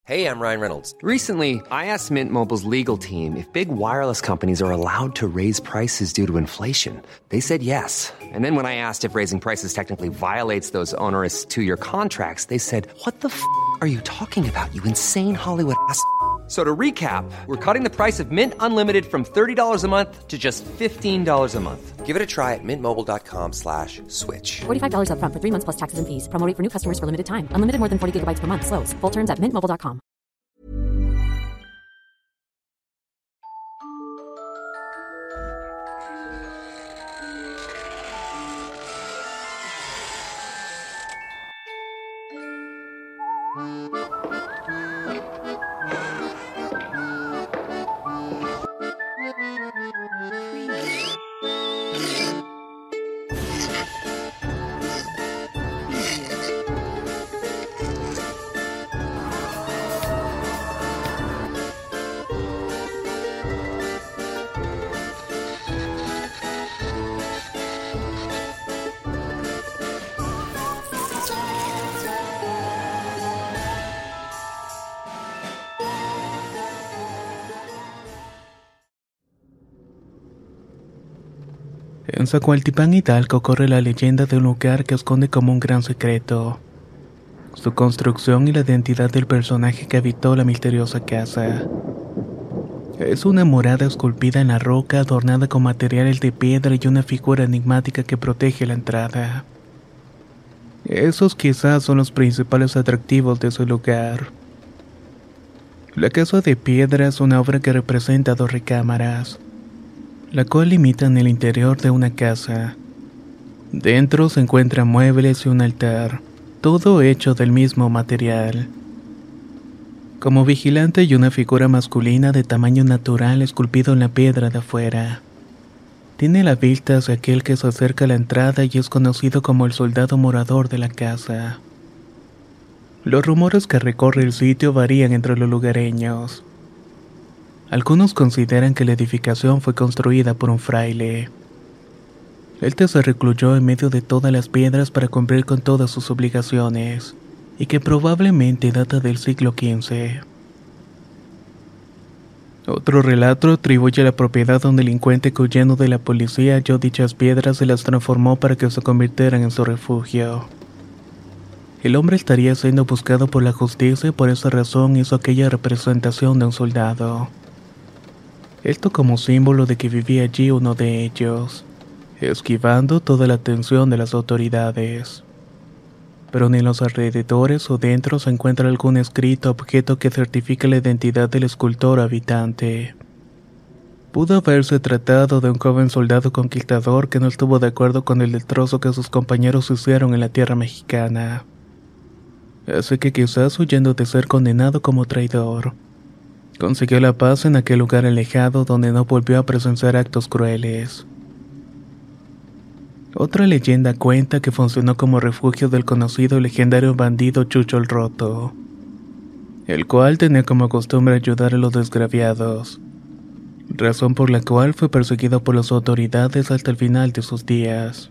Hey, I'm Ryan Reynolds. Recently, I asked Mint Mobile's legal team if big wireless companies are allowed to raise prices due to inflation. They said yes. And then when I asked if raising prices technically violates those onerous two-year contracts, they said, "What the f*** are you talking about, you insane Hollywood ass?" So to recap, we're cutting the price of Mint Unlimited from $30 a month to just $15 a month. Give it a try at mintmobile.com/switch. $45 up front for 3 months plus taxes and fees. Promo rate for new customers for limited time. Unlimited more than 40 gigabytes per month. Slows full terms at mintmobile.com. En Zacualtipán, Hidalgo, corre la leyenda de un lugar que esconde como un gran secreto. Su construcción y la identidad del personaje que habitó la misteriosa casa. Es una morada esculpida en la roca adornada con materiales de piedra y una figura enigmática que protege la entrada. Esos quizás son los principales atractivos de su lugar. La casa de piedra es una obra que representa 2 recámaras, la cual limitan el interior de una casa. Dentro se encuentran muebles y un altar, todo hecho del mismo material. Como vigilante hay una figura masculina de tamaño natural esculpido en la piedra de afuera. Tiene la vista hacia aquel que se acerca a la entrada y es conocido como el soldado morador de la casa. Los rumores que recorre el sitio varían entre los lugareños. Algunos consideran que la edificación fue construida por un fraile. Este se recluyó en medio de todas las piedras para cumplir con todas sus obligaciones, y que probablemente data del siglo XV. Otro relato atribuye la propiedad a un delincuente que, huyendo de la policía, halló dichas piedras y las transformó para que se convirtieran en su refugio. El hombre estaría siendo buscado por la justicia y por esa razón hizo aquella representación de un soldado. Esto como símbolo de que vivía allí uno de ellos, esquivando toda la atención de las autoridades. Pero ni en los alrededores o dentro se encuentra algún escrito objeto que certifique la identidad del escultor habitante. Pudo haberse tratado de un joven soldado conquistador que no estuvo de acuerdo con el destrozo que sus compañeros hicieron en la tierra mexicana. Así que quizás huyendo de ser condenado como traidor, consiguió la paz en aquel lugar alejado donde no volvió a presenciar actos crueles. Otra leyenda cuenta que funcionó como refugio del conocido y legendario bandido Chucho el Roto, el cual tenía como costumbre ayudar a los desgraviados, razón por la cual fue perseguido por las autoridades hasta el final de sus días.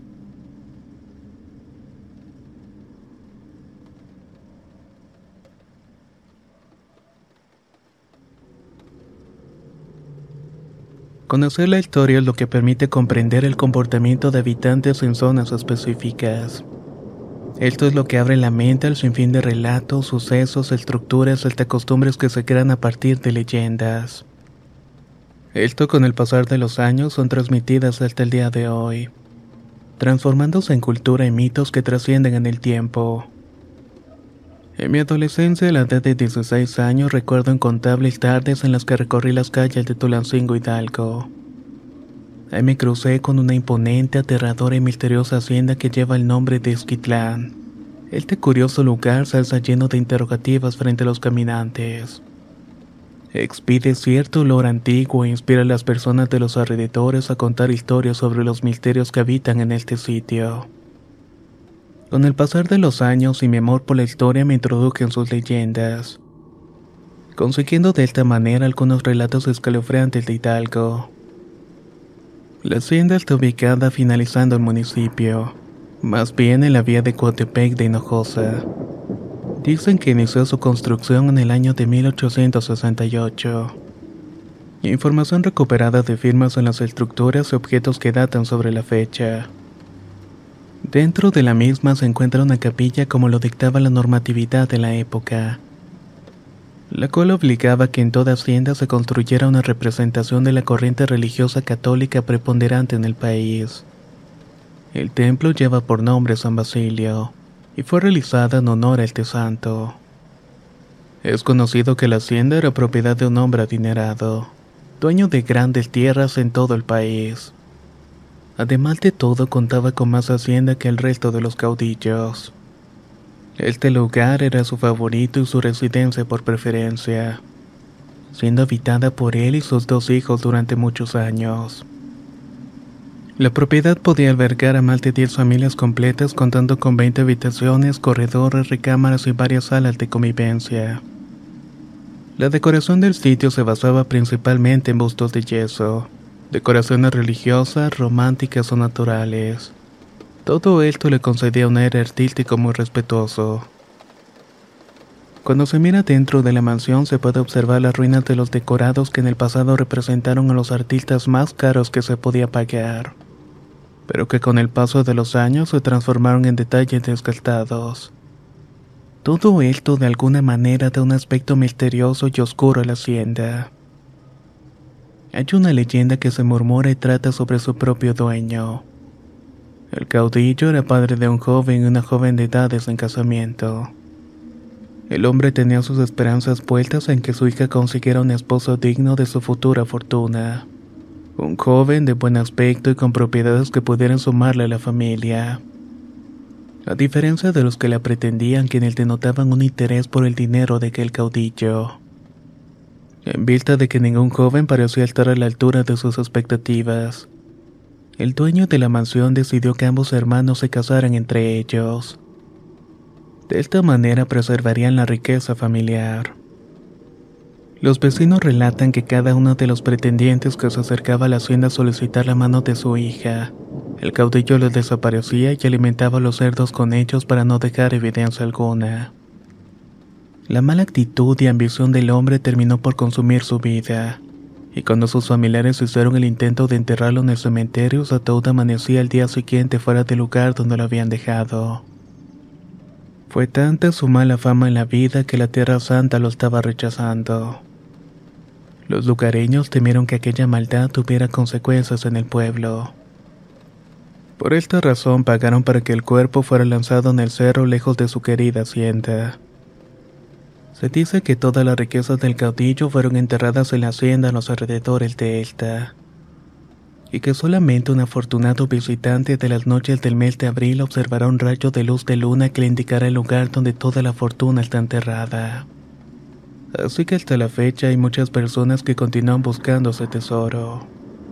Conocer la historia es lo que permite comprender el comportamiento de habitantes en zonas específicas. Esto es lo que abre la mente al sinfín de relatos, sucesos, estructuras, hasta costumbres que se crean a partir de leyendas. Esto con el pasar de los años son transmitidas hasta el día de hoy, transformándose en cultura y mitos que trascienden en el tiempo. En mi adolescencia, a la edad de 16 años, recuerdo incontables tardes en las que recorrí las calles de Tulancingo, Hidalgo. Ahí me crucé con una imponente, aterradora y misteriosa hacienda que lleva el nombre de Esquitlán. Este curioso lugar se alza lleno de interrogativas frente a los caminantes. Expide cierto olor antiguo e inspira a las personas de los alrededores a contar historias sobre los misterios que habitan en este sitio. Con el pasar de los años y mi amor por la historia me introduje en sus leyendas, consiguiendo de esta manera algunos relatos escalofriantes de Hidalgo. La hacienda está ubicada finalizando el municipio, más bien en la vía de Coatepec de Hinojosa. Dicen que inició su construcción en el año de 1868. Información recuperada de firmas en las estructuras y objetos que datan sobre la fecha. Dentro de la misma se encuentra una capilla como lo dictaba la normatividad de la época, la cual obligaba que en toda hacienda se construyera una representación de la corriente religiosa católica preponderante en el país. El templo lleva por nombre San Basilio y fue realizada en honor a este santo. Es conocido que la hacienda era propiedad de un hombre adinerado, dueño de grandes tierras en todo el país. Además de todo, contaba con más hacienda que el resto de los caudillos. Este lugar era su favorito y su residencia por preferencia, siendo habitada por él y sus 2 hijos durante muchos años. La propiedad podía albergar a más de 10 familias completas, contando con 20 habitaciones, corredores, recámaras y varias salas de convivencia. La decoración del sitio se basaba principalmente en bustos de yeso, decoraciones religiosas, románticas o naturales. Todo esto le concedía un aire artístico muy respetuoso. Cuando se mira dentro de la mansión se puede observar las ruinas de los decorados que en el pasado representaron a los artistas más caros que se podía pagar, pero que con el paso de los años se transformaron en detalles desgastados. Todo esto de alguna manera da un aspecto misterioso y oscuro a la hacienda. Hay una leyenda que se murmura y trata sobre su propio dueño. El caudillo era padre de un joven y una joven de edades en casamiento. El hombre tenía sus esperanzas puestas en que su hija consiguiera un esposo digno de su futura fortuna. Un joven de buen aspecto y con propiedades que pudieran sumarle a la familia. A diferencia de los que la pretendían, quienes denotaban un interés por el dinero de aquel caudillo. En vista de que ningún joven parecía estar a la altura de sus expectativas, el dueño de la mansión decidió que ambos hermanos se casaran entre ellos. De esta manera preservarían la riqueza familiar. Los vecinos relatan que cada uno de los pretendientes que se acercaba a la hacienda a solicitar la mano de su hija, el caudillo les desaparecía y alimentaba a los cerdos con ellos para no dejar evidencia alguna. La mala actitud y ambición del hombre terminó por consumir su vida, y cuando sus familiares hicieron el intento de enterrarlo en el cementerio, su ataúd amanecía al día siguiente fuera del lugar donde lo habían dejado. Fue tanta su mala fama en la vida que la Tierra Santa lo estaba rechazando. Los lugareños temieron que aquella maldad tuviera consecuencias en el pueblo. Por esta razón pagaron para que el cuerpo fuera lanzado en el cerro lejos de su querida hacienda. Se dice que todas las riquezas del caudillo fueron enterradas en la hacienda en los alrededores de esta, y que solamente un afortunado visitante de las noches del mes de abril observará un rayo de luz de luna que le indicará el lugar donde toda la fortuna está enterrada. Así que hasta la fecha hay muchas personas que continúan buscando ese tesoro.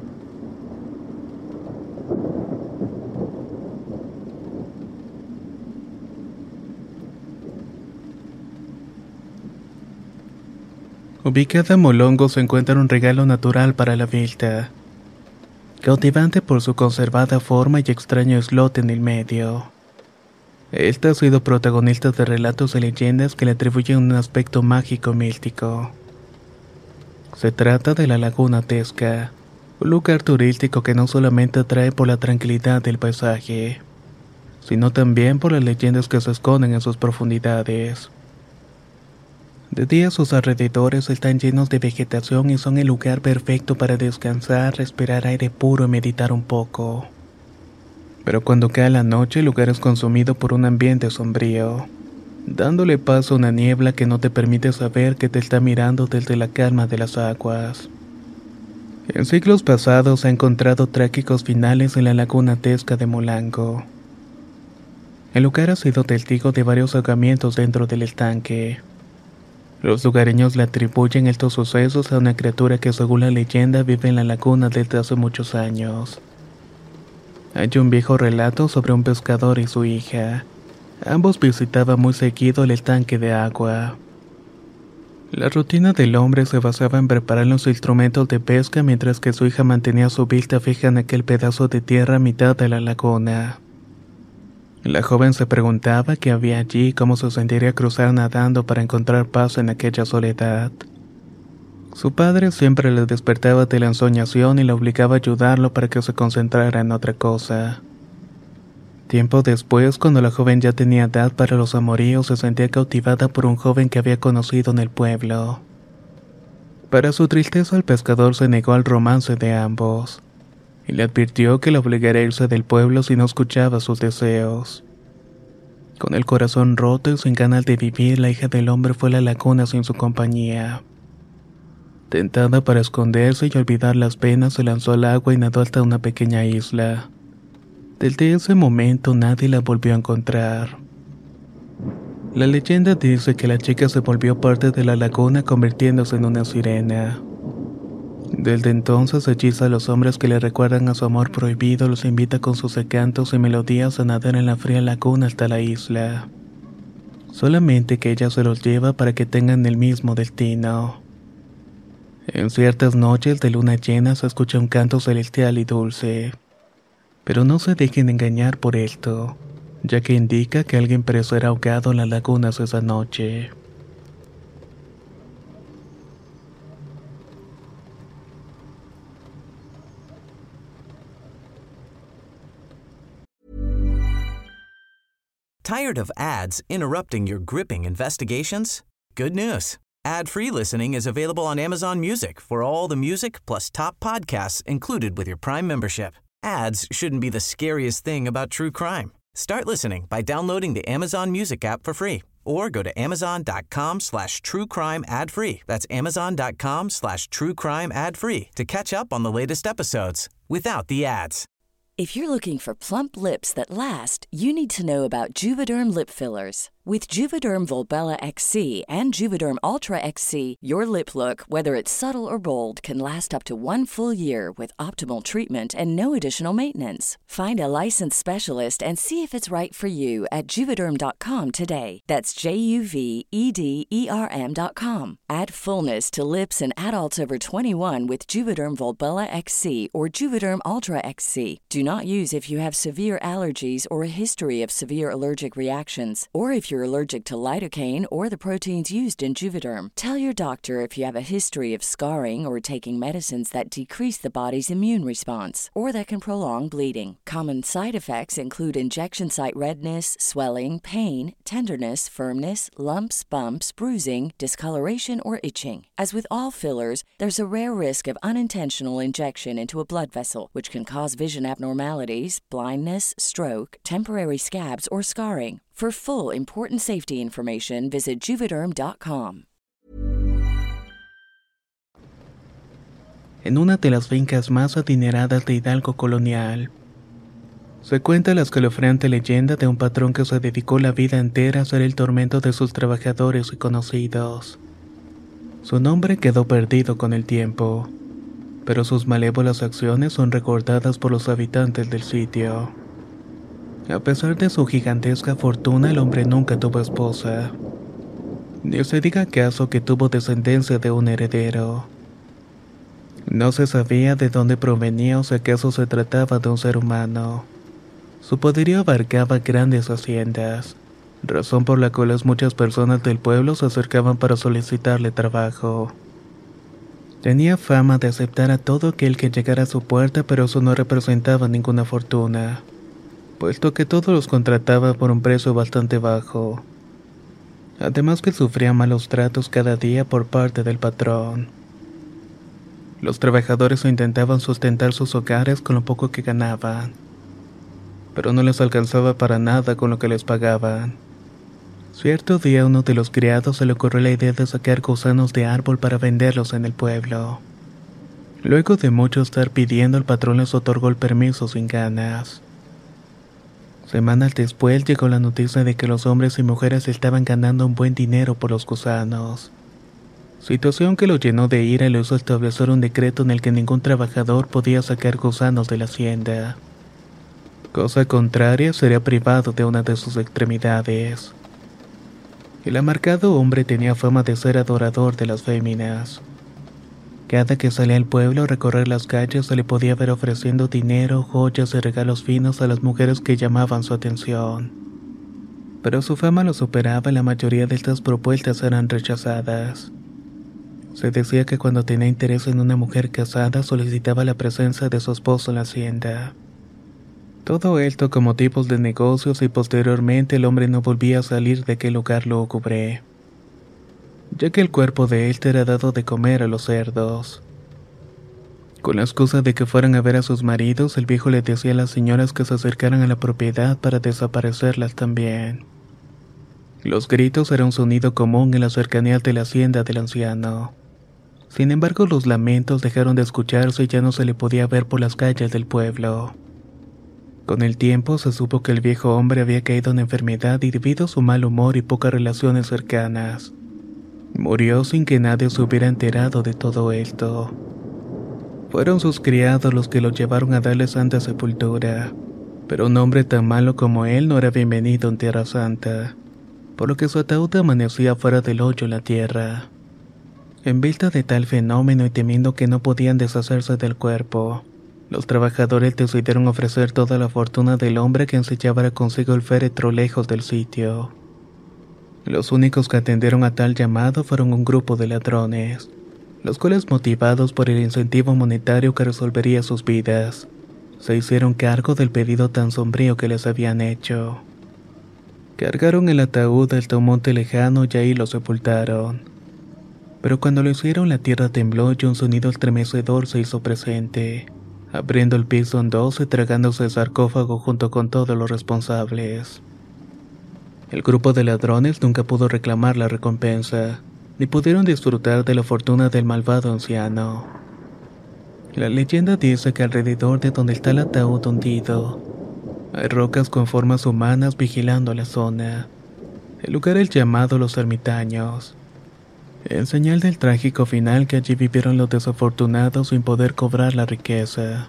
Ubicada en Molongo se encuentra un regalo natural para la vista, cautivante por su conservada forma y extraño islote en el medio. Esta ha sido protagonista de relatos y leyendas que le atribuyen un aspecto mágico místico. Se trata de la Laguna Tesca, un lugar turístico que no solamente atrae por la tranquilidad del paisaje, sino también por las leyendas que se esconden en sus profundidades. De día sus alrededores están llenos de vegetación y son el lugar perfecto para descansar, respirar aire puro y meditar un poco. Pero cuando cae la noche el lugar es consumido por un ambiente sombrío, dándole paso a una niebla que no te permite saber que te está mirando desde la calma de las aguas. En siglos pasados se han encontrado trágicos finales en la Laguna Tesca de Molango. El lugar ha sido testigo de varios ahogamientos dentro del estanque. Los lugareños le atribuyen estos sucesos a una criatura que, según la leyenda, vive en la laguna desde hace muchos años. Hay un viejo relato sobre un pescador y su hija. Ambos visitaban muy seguido el estanque de agua. La rutina del hombre se basaba en preparar los instrumentos de pesca mientras que su hija mantenía su vista fija en aquel pedazo de tierra a mitad de la laguna. La joven se preguntaba qué había allí y cómo se sentiría cruzar nadando para encontrar paz en aquella soledad. Su padre siempre le despertaba de la ensoñación y le obligaba a ayudarlo para que se concentrara en otra cosa. Tiempo después, cuando la joven ya tenía edad para los amoríos, se sentía cautivada por un joven que había conocido en el pueblo. Para su tristeza, el pescador se negó al romance de ambos y le advirtió que la obligaría a irse del pueblo si no escuchaba sus deseos. Con el corazón roto y sin ganas de vivir, la hija del hombre fue a la laguna sin su compañía. Tentada para esconderse y olvidar las penas, se lanzó al agua y nadó hasta una pequeña isla. Desde ese momento nadie la volvió a encontrar. La leyenda dice que la chica se volvió parte de la laguna convirtiéndose en una sirena. Desde entonces hechiza a los hombres que le recuerdan a su amor prohibido, los invita con sus cantos y melodías a nadar en la fría laguna hasta la isla. Solamente que ella se los lleva para que tengan el mismo destino. En ciertas noches de luna llena se escucha un canto celestial y dulce. Pero no se dejen engañar por esto, ya que indica que alguien perecerá ahogado en las lagunas esa noche. Tired of ads interrupting your gripping investigations? Good news. Ad-free listening is available on Amazon Music for all the music plus top podcasts included with your Prime membership. Ads shouldn't be the scariest thing about true crime. Start listening by downloading the Amazon Music app for free or go to amazon.com/truecrime ad-free. That's amazon.com/truecrime ad-free to catch up on the latest episodes without the ads. If you're looking for plump lips that last, you need to know about Juvederm lip fillers. With Juvederm Volbella XC and Juvederm Ultra XC, your lip look, whether it's subtle or bold, can last up to 1 full year with optimal treatment and no additional maintenance. Find a licensed specialist and see if it's right for you at Juvederm.com today. That's JUVEDERM.com. Add fullness to lips in adults over 21 with Juvederm Volbella XC or Juvederm Ultra XC. Do not use if you have severe allergies or a history of severe allergic reactions, or if you're allergic to lidocaine or the proteins used in Juvederm. Tell your doctor if you have a history of scarring or taking medicines that decrease the body's immune response or that can prolong bleeding. Common side effects include injection site redness, swelling, pain, tenderness, firmness, lumps, bumps, bruising, discoloration, or itching. As with all fillers, there's a rare risk of unintentional injection into a blood vessel, which can cause vision abnormalities, blindness, stroke, temporary scabs, or scarring. For full important safety information, visit Juvederm.com. En una de las fincas más adineradas de Hidalgo colonial, se cuenta la escalofriante leyenda de un patrón que se dedicó la vida entera a hacer el tormento de sus trabajadores y conocidos. Su nombre quedó perdido con el tiempo, pero sus malévolas acciones son recordadas por los habitantes del sitio. A pesar de su gigantesca fortuna, el hombre nunca tuvo esposa. Ni se diga acaso que tuvo descendencia de un heredero. No se sabía de dónde provenía o si acaso se trataba de un ser humano. Su poderío abarcaba grandes haciendas, razón por la cual muchas personas del pueblo se acercaban para solicitarle trabajo. Tenía fama de aceptar a todo aquel que llegara a su puerta, pero eso no representaba ninguna fortuna, puesto que todos los contrataba por un precio bastante bajo. Además que sufría malos tratos cada día por parte del patrón. Los trabajadores intentaban sustentar sus hogares con lo poco que ganaban, pero no les alcanzaba para nada con lo que les pagaban. Cierto día a uno de los criados se le ocurrió la idea de sacar gusanos de árbol para venderlos en el pueblo. Luego de mucho estar pidiendo, el patrón les otorgó el permiso sin ganas. Semanas después llegó la noticia de que los hombres y mujeres estaban ganando un buen dinero por los gusanos. Situación que lo llenó de ira y lo hizo establecer un decreto en el que ningún trabajador podía sacar gusanos de la hacienda. Cosa contraria, sería privado de una de sus extremidades. El amargado hombre tenía fama de ser adorador de las féminas. Cada que salía al pueblo a recorrer las calles se le podía ver ofreciendo dinero, joyas y regalos finos a las mujeres que llamaban su atención. Pero su fama lo superaba y la mayoría de estas propuestas eran rechazadas. Se decía que cuando tenía interés en una mujer casada solicitaba la presencia de su esposo en la hacienda. Todo esto como tipos de negocios y posteriormente el hombre no volvía a salir de aquel lugar lúgubre, ya que el cuerpo de él era dado de comer a los cerdos. Con la excusa de que fueran a ver a sus maridos, el viejo le decía a las señoras que se acercaran a la propiedad para desaparecerlas también. Los gritos eran un sonido común en las cercanías de la hacienda del anciano. Sin embargo, los lamentos dejaron de escucharse y ya no se le podía ver por las calles del pueblo. Con el tiempo se supo que el viejo hombre había caído en enfermedad y debido a su mal humor y pocas relaciones cercanas, murió sin que nadie se hubiera enterado de todo esto. Fueron sus criados los que lo llevaron a darle santa sepultura, pero un hombre tan malo como él no era bienvenido en Tierra Santa, por lo que su ataúd amanecía fuera del hoyo en la tierra. En vista de tal fenómeno y temiendo que no podían deshacerse del cuerpo, los trabajadores decidieron ofrecer toda la fortuna del hombre quien se llevara consigo el féretro lejos del sitio. Los únicos que atendieron a tal llamado fueron un grupo de ladrones, los cuales, motivados por el incentivo monetario que resolvería sus vidas, se hicieron cargo del pedido tan sombrío que les habían hecho. Cargaron el ataúd hasta un monte lejano y ahí lo sepultaron. Pero cuando lo hicieron, la tierra tembló y un sonido estremecedor se hizo presente, abriendo el piso en dos y tragándose el sarcófago junto con todos los responsables. El grupo de ladrones nunca pudo reclamar la recompensa, ni pudieron disfrutar de la fortuna del malvado anciano. La leyenda dice que alrededor de donde está el ataúd hundido, hay rocas con formas humanas vigilando la zona. El lugar es llamado Los Ermitaños, en señal del trágico final que allí vivieron los desafortunados sin poder cobrar la riqueza.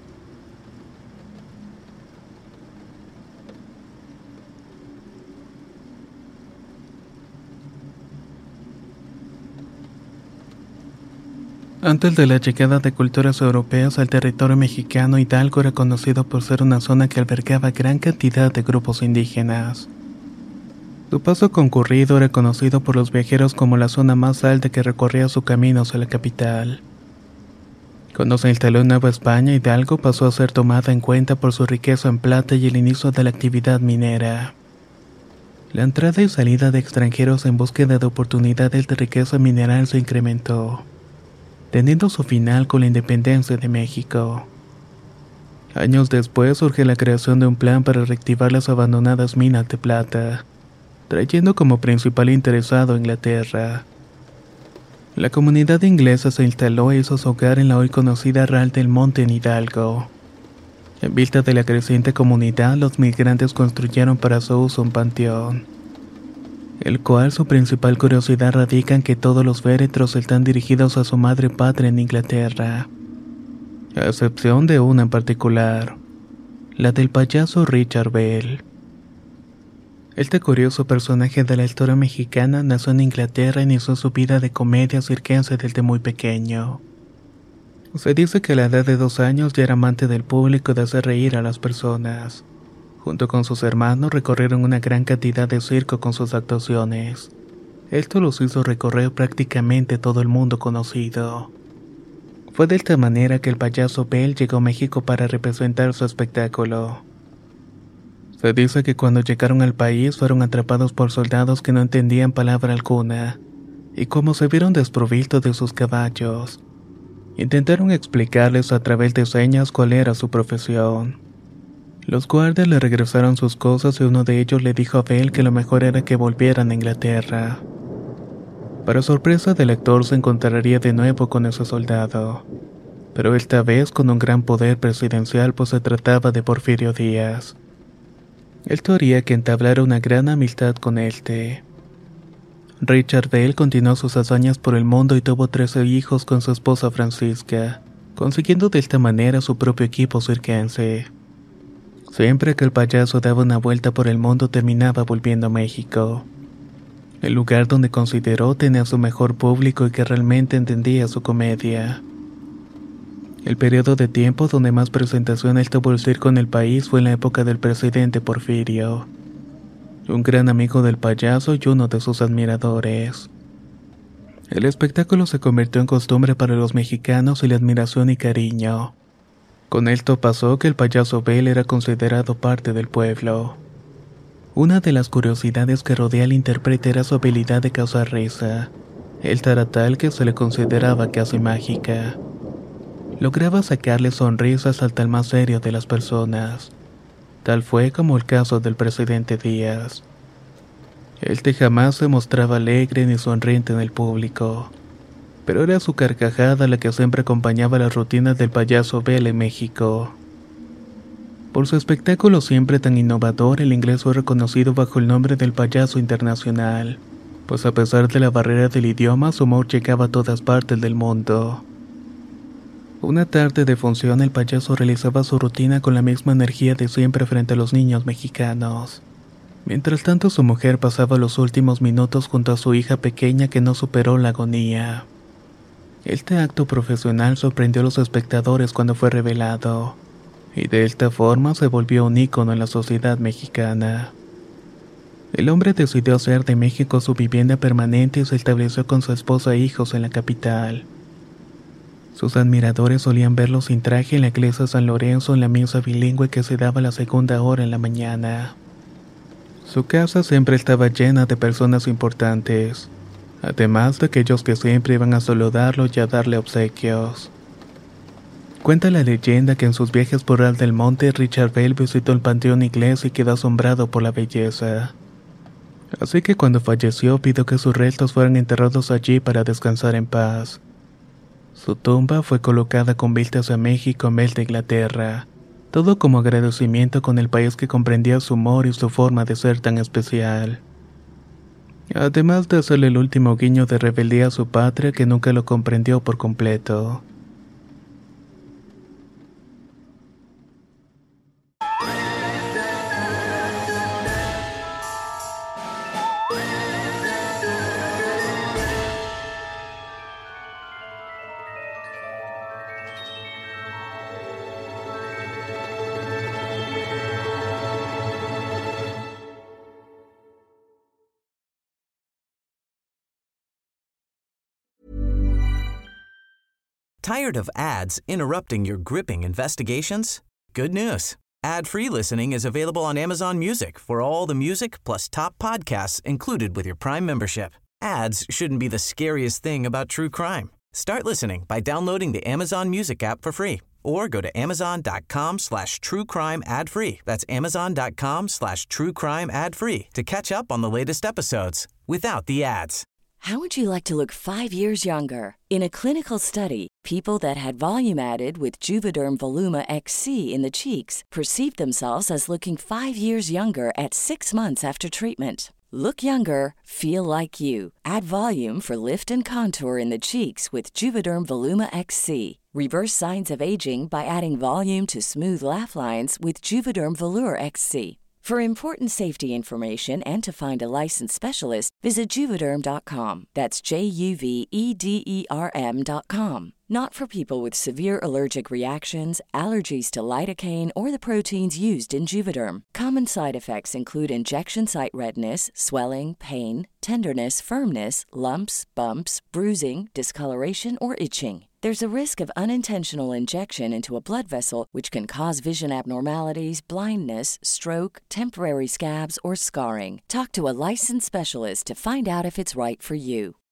Antes de la llegada de culturas europeas al territorio mexicano, Hidalgo era conocido por ser una zona que albergaba gran cantidad de grupos indígenas. Su paso concurrido era conocido por los viajeros como la zona más alta que recorría su camino hacia la capital. Cuando se instaló en Nueva España, Hidalgo pasó a ser tomada en cuenta por su riqueza en plata y el inicio de la actividad minera. La entrada y salida de extranjeros en búsqueda de oportunidades de riqueza mineral se incrementó, teniendo su final con la independencia de México. Años después surge la creación de un plan para reactivar las abandonadas minas de plata, trayendo como principal interesado a Inglaterra. La comunidad inglesa se instaló e hizo su hogar en la hoy conocida Real del Monte en Hidalgo. En vista de la creciente comunidad, los migrantes construyeron para su uso un panteón, el cual su principal curiosidad radica en que todos los féretros están dirigidos a su madre patria en Inglaterra, a excepción de una en particular, la del payaso Richard Bell. Este curioso personaje de la historia mexicana nació en Inglaterra e inició su vida de comedia circense desde muy pequeño. Se dice que a la edad de 2 años ya era amante del público y de hacer reír a las personas. Junto con sus hermanos recorrieron una gran cantidad de circo con sus actuaciones. Esto los hizo recorrer prácticamente todo el mundo conocido. Fue de esta manera que el payaso Bell llegó a México para representar su espectáculo. Se dice que cuando llegaron al país fueron atrapados por soldados que no entendían palabra alguna, y como se vieron desprovistos de sus caballos, intentaron explicarles a través de señas cuál era su profesión. Los guardias le regresaron sus cosas y uno de ellos le dijo a Bell que lo mejor era que volvieran a Inglaterra. Para sorpresa del actor se encontraría de nuevo con ese soldado, pero esta vez con un gran poder presidencial, pues se trataba de Porfirio Díaz. Esto haría que entablara una gran amistad con este. Richard Bell continuó sus hazañas por el mundo y tuvo 13 hijos con su esposa Francisca, consiguiendo de esta manera su propio equipo circense. Siempre que el payaso daba una vuelta por el mundo terminaba volviendo a México. el lugar donde consideró tenía su mejor público y que realmente entendía su comedia. El periodo de tiempo donde más presentaciones tuvo el circo en el país fue en la época del presidente Porfirio, un gran amigo del payaso y uno de sus admiradores. El espectáculo se convirtió en costumbre para los mexicanos y la admiración y cariño. Con esto pasó que el payaso Bel era considerado parte del pueblo. Una de las curiosidades que rodea al intérprete era su habilidad de causar risa. Él era tal que se le consideraba casi mágica. Lograba sacarle sonrisas al tal más serio de las personas. Tal fue como el caso del presidente Díaz. Él jamás se mostraba alegre ni sonriente en el público, pero era su carcajada la que siempre acompañaba las rutinas del payaso Bel en México. Por su espectáculo siempre tan innovador, el inglés fue reconocido bajo el nombre del payaso internacional, pues a pesar de la barrera del idioma, su humor llegaba a todas partes del mundo. Una tarde de función, el payaso realizaba su rutina con la misma energía de siempre frente a los niños mexicanos. Mientras tanto, su mujer pasaba los últimos minutos junto a su hija pequeña que no superó la agonía. Este acto profesional sorprendió a los espectadores cuando fue revelado, y de esta forma se volvió un ícono en la sociedad mexicana. El hombre decidió hacer de México su vivienda permanente y se estableció con su esposa e hijos en la capital. Sus admiradores solían verlo sin traje en la iglesia San Lorenzo en la misa bilingüe que se daba a la segunda hora en la mañana. Su casa siempre estaba llena de personas importantes, además de aquellos que siempre iban a saludarlo y a darle obsequios. Cuenta la leyenda que en sus viajes por Real del Monte, Richard Bell visitó el panteón inglés y quedó asombrado por la belleza. Así que cuando falleció pidió que sus restos fueran enterrados allí para descansar en paz. Su tumba fue colocada con vistas a México en vez de Inglaterra, todo como agradecimiento con el país que comprendía su humor y su forma de ser tan especial. Además de hacerle el último guiño de rebeldía a su patria que nunca lo comprendió por completo. Tired of ads interrupting your gripping investigations? Good news. Ad-free listening is available on Amazon Music for all the music plus top podcasts included with your Prime membership. Ads shouldn't be the scariest thing about true crime. Start listening by downloading the Amazon Music app for free or go to amazon.com/truecrime ad-free. That's amazon.com/truecrime ad-free to catch up on the latest episodes without the ads. How would you like to look 5 years younger? In a clinical study, people that had volume added with Juvederm Voluma XC in the cheeks perceived themselves as looking 5 years younger at 6 months after treatment. Look younger, feel like you. Add volume for lift and contour in the cheeks with Juvederm Voluma XC. Reverse signs of aging by adding volume to smooth laugh lines with Juvederm Volure XC. For important safety information and to find a licensed specialist, visit Juvederm.com. That's JUVEDERM.com. Not for people with severe allergic reactions, allergies to lidocaine, or the proteins used in Juvederm. Common side effects include injection site redness, swelling, pain, tenderness, firmness, lumps, bumps, bruising, discoloration, or itching. There's a risk of unintentional injection into a blood vessel, which can cause vision abnormalities, blindness, stroke, temporary scabs, or scarring. Talk to a licensed specialist to find out if it's right for you.